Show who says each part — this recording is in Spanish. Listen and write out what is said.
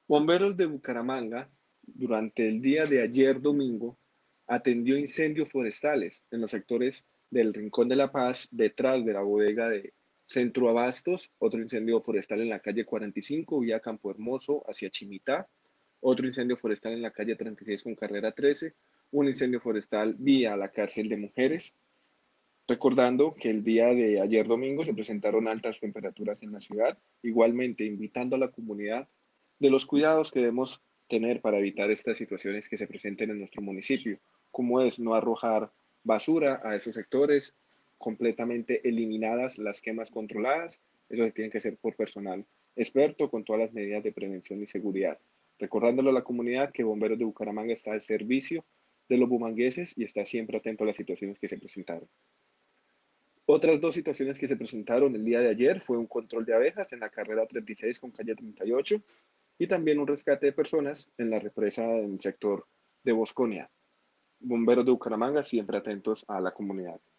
Speaker 1: Bomberos de Bucaramanga, durante el día de ayer domingo, atendió incendios forestales en los sectores del Rincón de la Paz, detrás de la bodega de Centro Abastos, otro incendio forestal en la calle 45, vía Campo Hermoso, hacia Chimitá, otro incendio forestal en la calle 36 con carrera 13, un incendio forestal vía la cárcel de mujeres, recordando que el día de ayer domingo se presentaron altas temperaturas en la ciudad, igualmente invitando a la comunidad de los cuidados que debemos tener para evitar estas situaciones que se presenten en nuestro municipio, como es no arrojar basura a esos sectores, completamente eliminadas las quemas controladas, eso se tiene que hacer por personal experto con todas las medidas de prevención y seguridad. Recordándole a la comunidad que Bomberos de Bucaramanga está al servicio de los bumangueses y está siempre atento a las situaciones que se presentaron. Otras dos situaciones que se presentaron el día de ayer fue un control de abejas en la carrera 36 con calle 38 y también un rescate de personas en la represa en el sector de Bosconia. Bomberos de Bucaramanga siempre atentos a la comunidad.